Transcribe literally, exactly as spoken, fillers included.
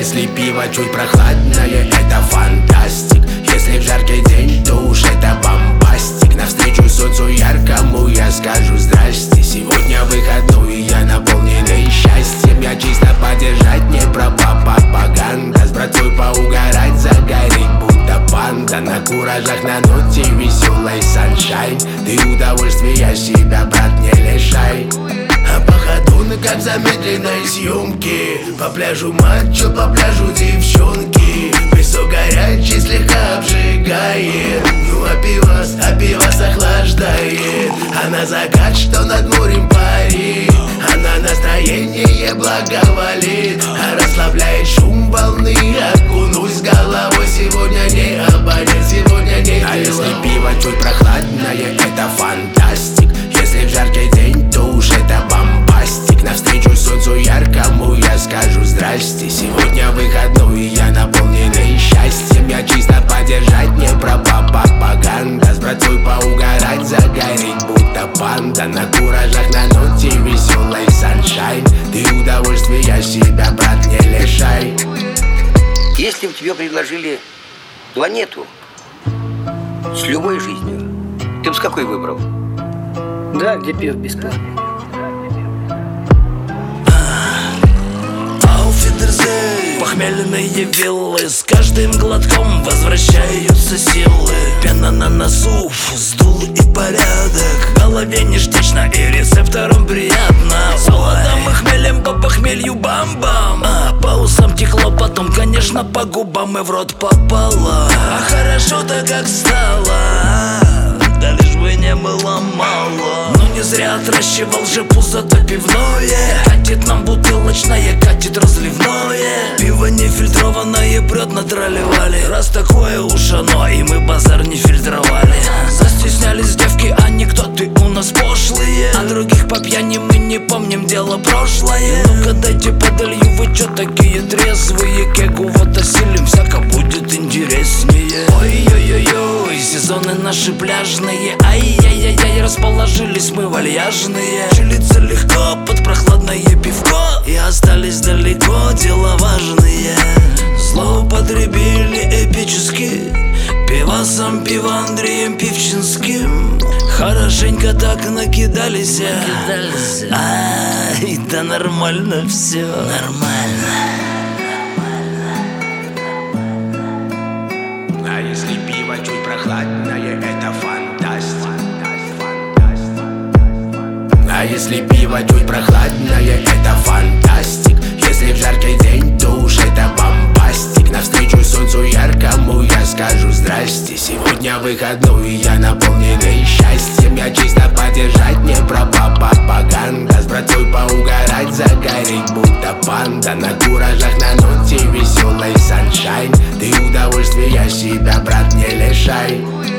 если пиво чуть прохладное, это фантастик. Если в жаркий день, то уж это бомбастик. Навстречу солнцу яркому я скажу здрасте. Сегодня выходной, я наполненный счастьем. Я чисто поддержать, не про пропаганда. С братвой поугарать, загореть, будто панда. На куражах, на ноте веселой саншайн. Ты удовольствия себя, брат, не лишай. А по ходу, ну как в замедленной съемке. По пляжу мачо, по пляжу девчонки. Песок горячий слегка обжигает. Ну а пивас, а пивас охлаждает. А на закат, что над морем парит, она настроение благоволит. А расслабляет шум волны. Окунусь головой, сегодня не обонять, сегодня не дело. А если пиво чуть прохладное, это фантастик. Если в жаркий день, то уж это бомбастик. Навстречу солнцу яркому я скажу здрасте. Сегодня выходной, я наполненный счастьем. Я чисто поддержать, не про пропаганда. С братвой поугарать, загореть, будто панда. На куражах, на ноте веселой саншайн. Ты удовольствия себя, брат, не лишай. Если бы тебе предложили планету с любой жизнью, ты бы с какой выбрал? Да, где пиво бесплатно. Похмельные виллы, с каждым глотком возвращаются силы. Пена на носу, сдул и порядок. В голове ништячно и рецепторам приятно. Солодом и хмелем по похмелью бам-бам. А по усам текло, потом, конечно, по губам и в рот попало. А хорошо-то как стало, да лишь бы не было мало. Но не зря отращивал же пузо-то пивное. Катит нам бутылочное, катит разливное. Пиво нефильтрованное прет на тролливали. Раз такое уж оно, и мы базар не фильтровали. Застеснялись девки, анекдоты у нас пошлые. А других по пьяни мы не помним, дело прошлое. Ну-ка дайте подолью, вы чё такие трезвые? Кегу вот осилим, всяко будет интереснее. Ой-ой-ой-ой, сезоны наши пляжные. Ай-яй-яй-яй, расположились мы вальяжные. Чилиться легко под прохладное пивко. И остались далеко дела важные. Злоупотребили эпически пивасом, пиво Андреем Пивчинским. Хорошенько так накидались. Ай, да нормально все. Нормально. А если пиво чуть прохладное, это фантастик. А если пиво чуть прохладное, это фантастик. Если в жаркий день, то уж это бомбастик. Навстречу солнцу яркому я скажу здрасте. Сегодня выходной, я наполненный счастьем. Я чисто поддержать, не про пропаганда. С братвой поугарать, загореть, будто панда. На куражах, на ноте веселой саншайн. Ты удовольствия себя, брат, не лишай.